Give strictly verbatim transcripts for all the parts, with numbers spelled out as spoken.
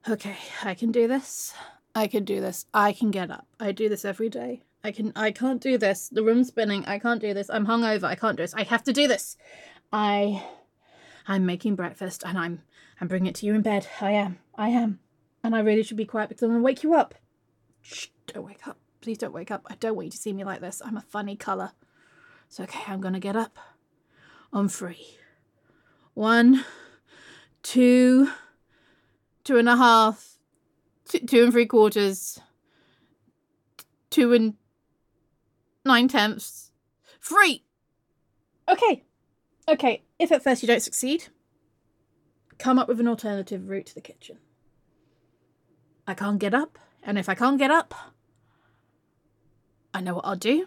Okay, I can do this. I can do this. I can get up. I do this every day. I can. I can't do this. The room's spinning. I can't do this. I'm hungover. I can't do this. I have to do this. I, I'm making breakfast and I'm, I'm bringing it to you in bed. I am. I am. And I really should be quiet because I'm gonna wake you up. Shh! Don't wake up. Please don't wake up. I don't want you to see me like this. I'm a funny colour. So okay, I'm gonna get up. On three. One, two, two and a half, two, two and three quarters, two and nine tenths, three. Okay. Okay, if at first you don't succeed, come up with an alternative route to the kitchen. I can't get up, and if I can't get up, I know what I'll do.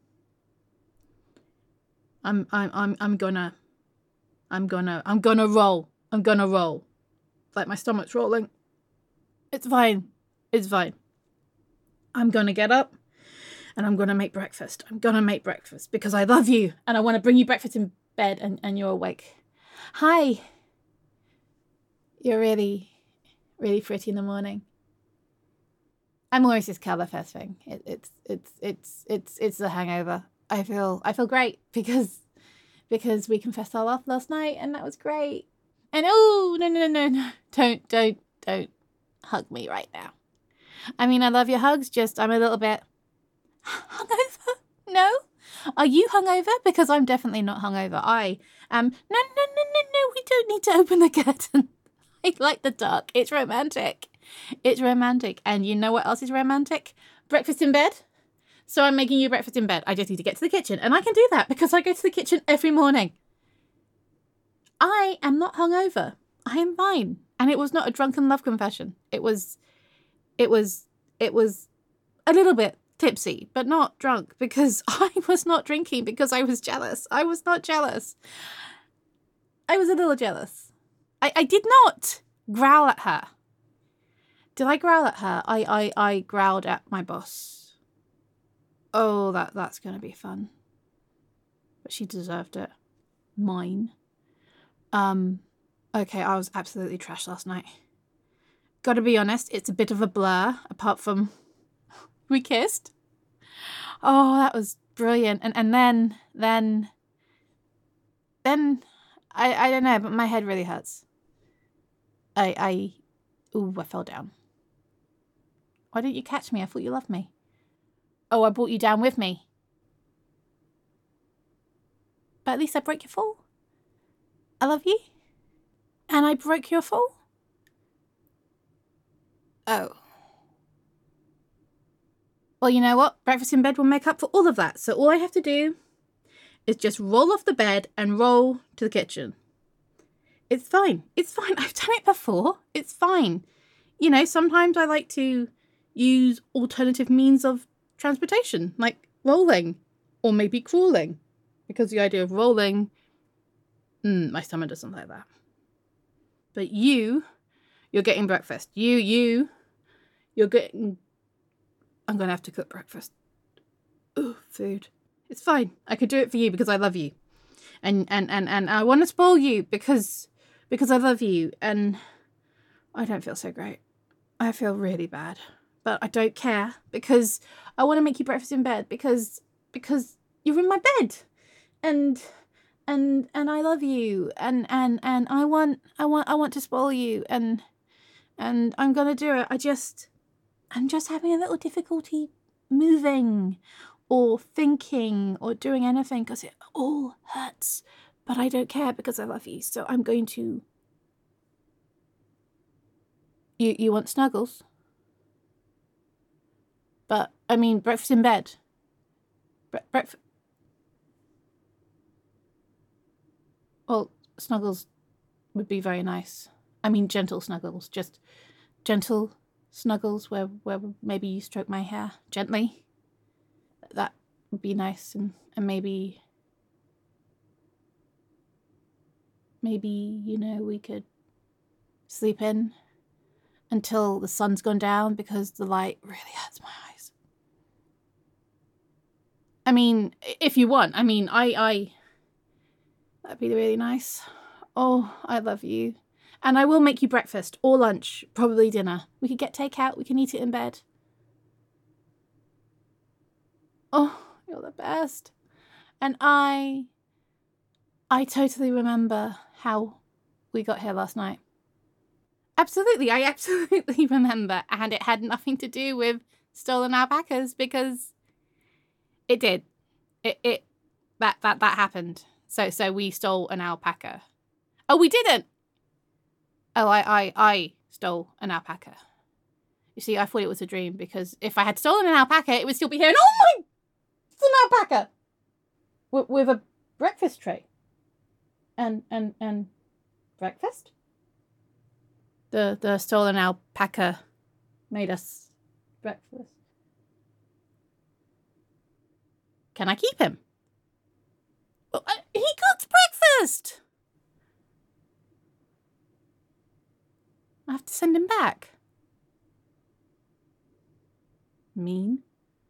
I'm I'm I'm I'm gonna I'm gonna I'm gonna roll. I'm gonna roll. Like my stomach's rolling. It's fine. It's fine. I'm gonna get up and I'm gonna make breakfast. I'm gonna make breakfast because I love you and I want to bring you breakfast in bed and, and you're awake. Hi. You're really, really pretty in the morning. I'm always this colour first thing. It, it's it's it's it's it's the hangover. I feel I feel great because because we confessed our love last night and that was great. And oh no no no no don't don't don't hug me right now. I mean I love your hugs. Just I'm a little bit hungover. No, are you hungover? Because I'm definitely not hungover. I am. No no no no no. We don't need to open the curtain. I like the dark. It's romantic. It's romantic. And you know what else is romantic? Breakfast in bed. So I'm making you breakfast in bed. I just need to get to the kitchen. And I can do that because I go to the kitchen every morning. I am not hungover. I am fine. And it was not a drunken love confession. It was, it was, it was a little bit tipsy, but not drunk because I was not drinking because I was jealous. I was not jealous. I was a little jealous. I, I did not growl at her. Did I growl at her? I, I, I growled at my boss. Oh, that, that's going to be fun. But she deserved it. Mine. Um, okay, I was absolutely trashed last night. Gotta be honest, it's a bit of a blur, apart from we kissed. Oh, that was brilliant. And and then, then, then, I, I don't know, but my head really hurts. I, I, ooh, I fell down. Why didn't you catch me? I thought you loved me. Oh, I brought you down with me. But at least I broke your fall. I love you. And I broke your fall. Oh. Well, you know what? Breakfast in bed will make up for all of that. So all I have to do is just roll off the bed and roll to the kitchen. It's fine. It's fine. I've done it before. It's fine. You know, sometimes I like to use alternative means of transportation, like rolling or maybe crawling, because the idea of rolling, mm, my stomach doesn't like that. But you, you're getting breakfast. You, you, you're getting... I'm going to have to cook breakfast. Ooh, food. It's fine. I could do it for you because I love you. And and, and, and I want to spoil you because because I love you. And I don't feel so great. I feel really bad. But I don't care because I want to make you breakfast in bed because because you're in my bed. And and and I love you. And and, and I want I want I want to spoil you and and I'm going to do it. I just I'm just having a little difficulty moving or thinking or doing anything because it all hurts. But I don't care because I love you. So I'm going to... You you want snuggles? But, I mean, breakfast in bed. Bre- breakfast... Well, snuggles would be very nice. I mean, gentle snuggles. Just gentle snuggles where, where maybe you stroke my hair gently. That would be nice. And, and maybe... Maybe, you know, we could sleep in until the sun's gone down because the light really hurts my eyes. I mean, if you want. I mean, I, I... That'd be really nice. Oh, I love you. And I will make you breakfast or lunch, probably dinner. We could get takeout. We can eat it in bed. Oh, you're the best. And I... I totally remember how we got here last night. Absolutely, I absolutely remember. And it had nothing to do with stolen alpacas because it did. It, it, that, that, that happened. So, so we stole an alpaca. Oh, we didn't. Oh, I, I, I stole an alpaca. You see, I thought it was a dream because if I had stolen an alpaca, it would still be here. And oh my, it's an alpaca with, with a breakfast tray. And, and, and breakfast? The, the stolen alpaca made us breakfast. Can I keep him? Oh, uh, he cooks breakfast! I have to send him back. Mean.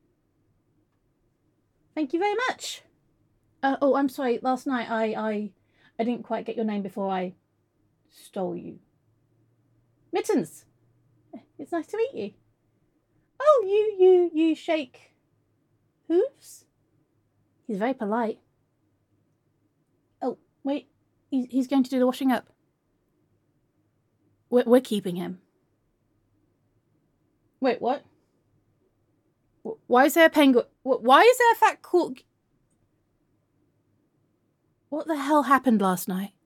Thank you very much. Uh, oh, I'm sorry. Last night I, I, I didn't quite get your name before I stole you. Mittens. It's nice to meet you. Oh, you, you, you shake hooves? He's very polite. Oh, wait. He's, he's going to do the washing up. We're, we're keeping him. Wait, what? Why is there a penguin? Why is there a fat cork? What the hell happened last night?